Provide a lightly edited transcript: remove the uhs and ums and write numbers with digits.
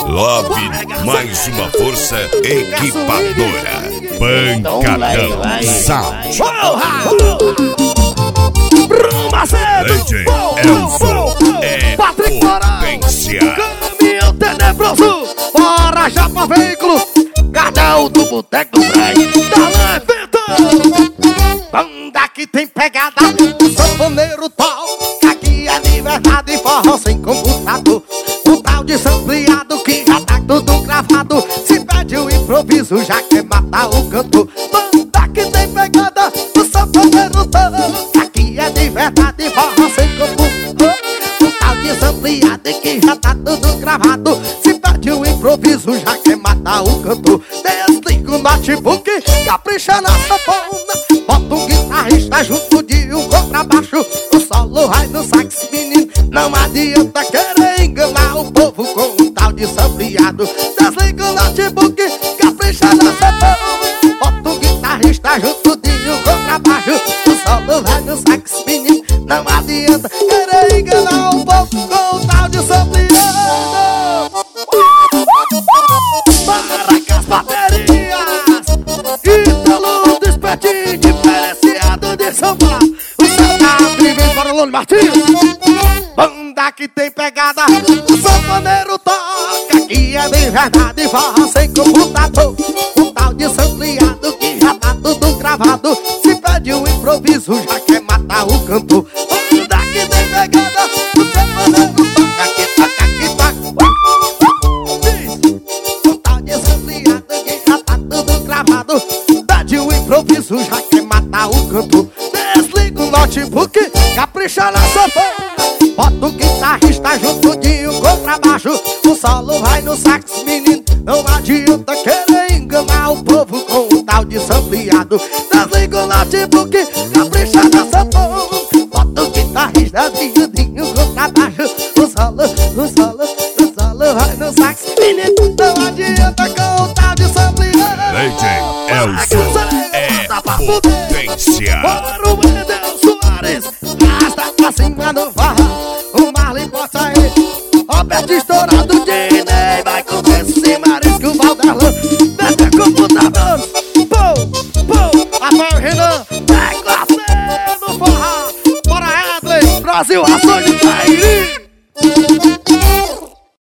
Love, mais uma força equipadora. Pancadão Sound. DJ Elzo é potência. Caminhão tenebroso, bora já pra veículo. Cardão do boteco do trem, da Leventa. Banda que tem pegada, sanfoneiro toca. Aqui é de verdade, forró sem computador. O tal de sampleado que já tá tudo gravado. Se pede o improviso, já quer matar o cantor. Banda que tem pegada, o sanfoneiro toca. Aqui é de verdade, forró sem computador. O tal de sampleado que já tá tudo gravado. Se pede o improviso, já quer matar o cantor. Desliga o notebook, capricha na sanfona. Bota um guitarrista junto de um contrabaixo. O solo vai no sax, menino. Não adianta querer enganar o povo com um tal de sampleado. Desliga o notebook, capricha na sanfona. Bota um guitarrista junto de um contrabaixo. O solo vai no sax, menino. Não adianta querer enganar o povo com um tal de sampleado. Para as baterias, Ítalo Despetinho, diferenciado de São Paulo. O Santato vem para o Lone Martins. Banda que tem pegada, o sanfoneiro toca. Aqui é de verdade, forró sem computador. Um tal de sampleado que já tá tudo gravado. Se pede um improviso, já quer matar o cantor. Banda que tem pegada, o sanfoneiro toca. Aqui toca, aqui toca. Um tal de sampleado que já tá tudo gravado. Pede um improviso, já quer matar o cantor. Desliga o notebook, capricha na sanfona. Bota o guitarrista junto de um contrabaixo. O solo vai no sax, menino. Não adianta querer enganar o povo com um tal de sampleado. Desliga o notebook, capricha na sanfona. Bota o guitarrista junto de um contrabaixo. O solo vai no sax, menino. Não adianta com um tal de sampleado. DJ Elzo é potência. Bora o Wendel Soares, arrasta pra cima do farra. O Marley bota aí, Roberto estourado, Dinei vai com esse marisco, o Valderlan mete com putabanos. Rafael Renan, vai com a no forró. Bora Edley, Brasil, ações